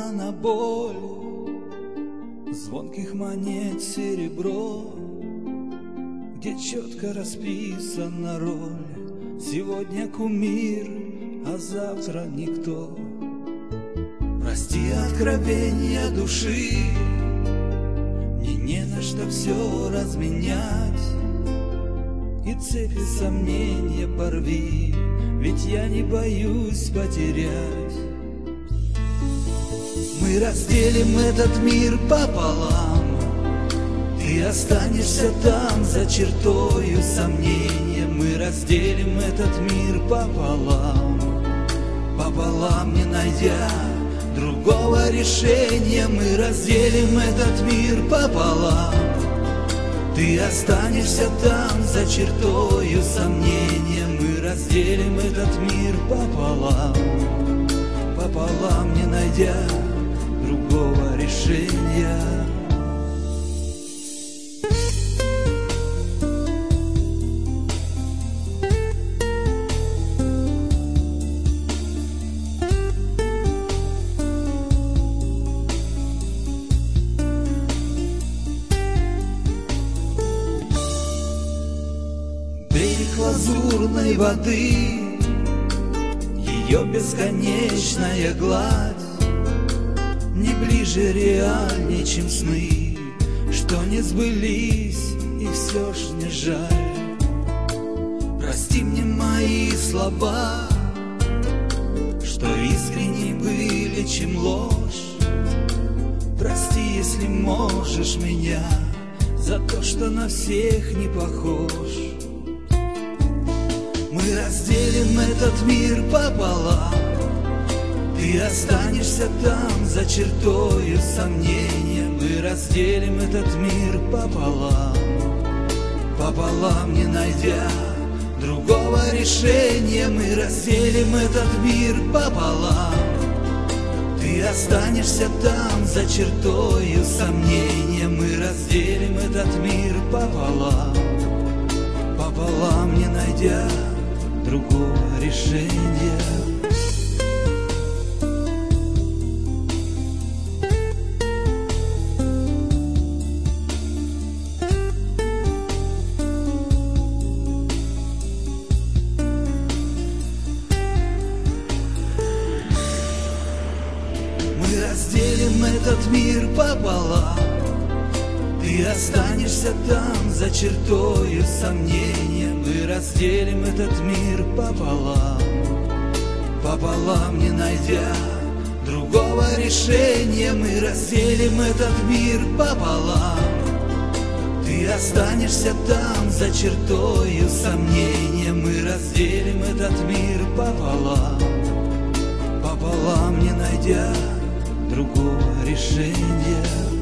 похожа на боль звонких монет серебро, где четко расписана роль. Сегодня кумир, а завтра никто. Прости откровения души, мне не на что все разменять. И цепи сомнения порви, ведь я не боюсь потерять. Мы разделим этот мир пополам, ты останешься там за чертою сомнения. Мы разделим этот мир пополам, пополам не найдя другого решения. Мы разделим этот мир пополам, ты останешься там за чертою сомнения. Мы разделим этот мир пополам, пополам не найдя другого решения. Берег лазурной воды, ее бесконечная гладь, не ближе реальнее, чем сны, что не сбылись, и все ж не жаль. Прости мне мои слова, что искренней были, чем ложь. Прости, если можешь, меня за то, что на всех не похож. Мы разделим этот мир пополам, ты останешься там за чертою сомнения. Мы разделим этот мир пополам, пополам не найдя другого решения. Мы разделим этот мир пополам, ты останешься там за чертою сомнения. Мы разделим этот мир пополам, пополам не найдя другого решения. Мы разделим этот мир пополам, ты останешься там за чертою сомнения. Мы разделим этот мир пополам, пополам не найдя другого решения. Мы разделим этот мир пополам, ты останешься там за чертою сомнения. Мы разделим этот мир пополам, пополам не найдя другого решения.